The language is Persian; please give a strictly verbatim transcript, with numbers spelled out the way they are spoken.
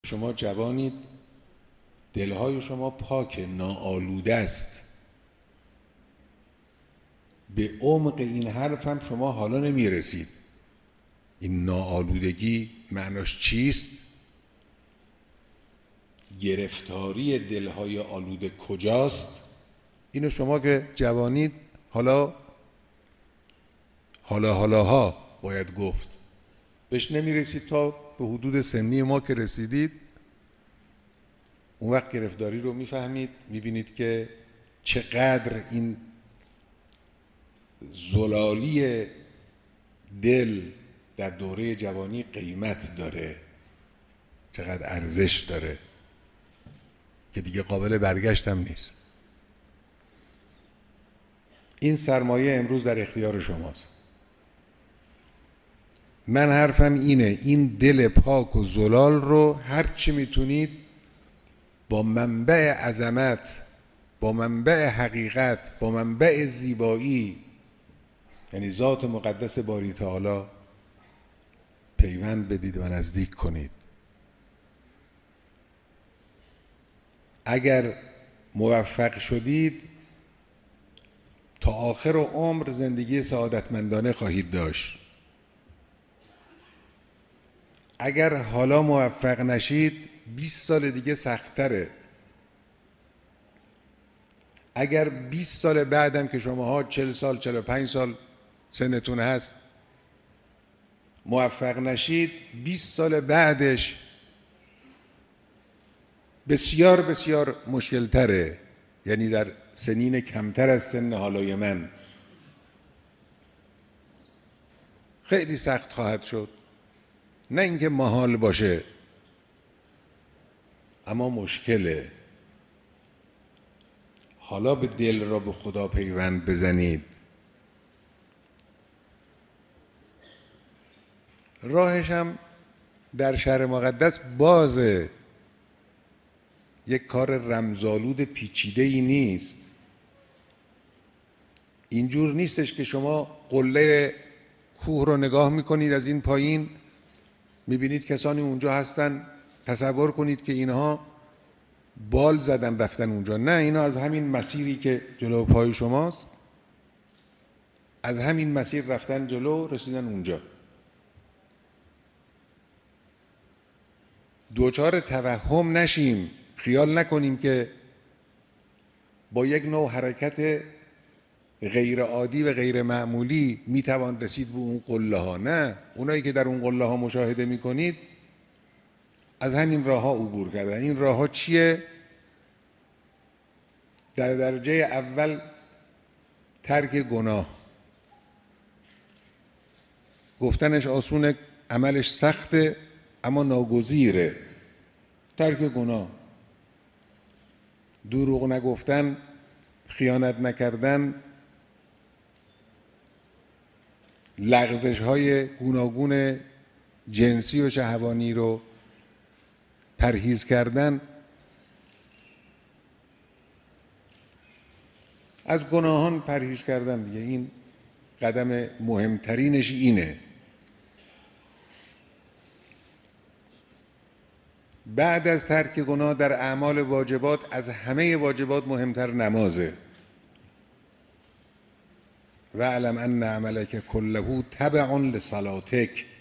شما جوانید، دلهای شما پاک، ناآلوده است. به عمق این حرف هم شما حالا نمیرسید. این ناآلودگی معناش چیست؟ گرفتاری دلهای آلوده کجاست؟ اینو شما که جوانید حالا حالا حالاها باید گفت. بهش نمیرسید تا به حدود سنی ما که رسیدید، اون وقت گرفتاری رو میفهمید، میبینید که چقدر این زلالی دل در دوره جوانی قیمت داره، چقدر ارزش داره که دیگه قابل برگشت هم نیست. این سرمایه امروز در اختیار شماست. من حرفم اینه، این دل پاک و زلال رو هر چی میتونید با منبع عظمت، با منبع حقیقت، با منبع زیبایی، یعنی ذات مقدس باری تعالی، پیوند بدید و نزدیک کنید. اگر موفق شدید تا آخر عمر زندگی سعادتمندانه خواهید داشت. اگر حالا موفق نشید بیست سال دیگه سخت‌تره. اگر بیست سال بعدم که شماها چهل سال چهل و پنج سال سنتون هست موفق نشید، بیست سال بعدش بسیار بسیار مشکل تره، یعنی در سنین کمتر از سن حالای من خیلی سخت خواهد شد. نه اینکه محال باشه، اما مشکله. حالا به دل را به خدا پیوند بزنید. راهش هم در شهر مقدس بازه، یک کار رمزآلود پیچیده ای نیست. اینجور نیستش که شما قله کوه رو نگاه میکنید از این پایین، میبینید کسانی اونجا هستن، تصور کنید که اینها بال زدن رفتن اونجا. نه، اینا از همین مسیری که جلو پای شماست، از همین مسیر رفتن جلو رسیدن اونجا. دوچار توهم نشیم، خیال نکنیم که با یک نوع حرکت غیر عادی و غیر معمولی میتوان رسید به اون قله ها. نه، اونایی که در اون قله ها مشاهده میکنید از همین راه ها عبور کردن. این راه ها چیه؟ در درجه اول ترک گناه. گفتنش آسونه، عملش سخته، اما ناگزیره. ترک گناه، دروغ نگفتن، خیانت نکردن، لغزش های گوناگون جنسی و شهوانی رو پرهیز کردن. از گناهان پرهیز کردن دیگه، این قدم مهمترینش اینه. بعد از ترک گناه در اعمال واجبات، از همه واجبات مهمتر نمازه. و اعلم ان عملک کله تبع لصلاتک.